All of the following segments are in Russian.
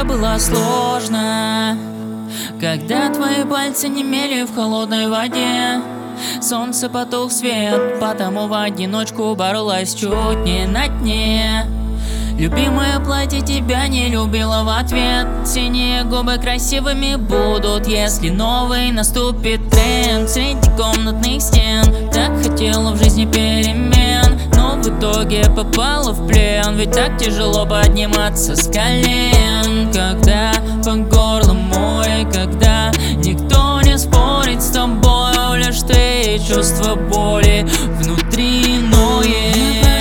тебе было сложно, когда твои пальцы немели в холодной воде. Солнце потух свет, потому в одиночку боролась чуть не на дне. Любимое платье тебя не любила в ответ. Синие губы красивыми будут, если новый наступит тренд. Среди комнатных стен так хотела в жизни перемен, но в итоге попала в плен. Ведь так тяжело подниматься с колен, когда по горло море, когда никто не спорит с тобой, лишь ты чувство боли внутри ноет.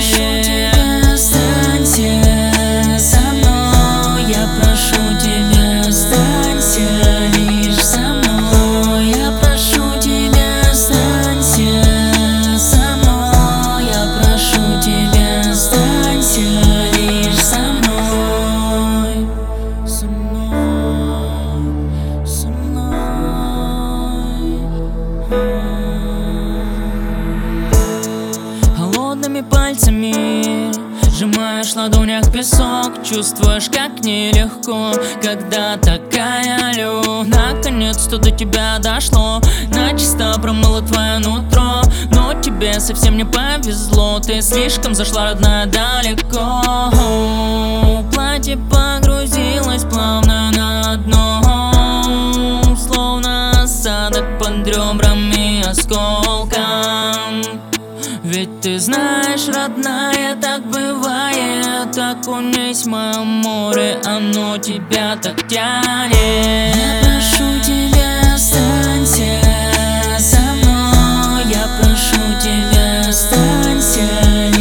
Холодными пальцами сжимаешь в ладонях песок, чувствуешь, как нелегко, когда такая лю. Наконец-то до тебя дошло, начисто промыло твое нутро, но тебе совсем не повезло, ты слишком зашла, родная, далеко. Платье погрузилось плавно на дно, словно осадок под ребрами осколком. Ведь ты знаешь, родная, так бывает. Окунись в мое море, оно тебя так тянет. Я прошу тебя, останься со мной. Я прошу тебя, останься.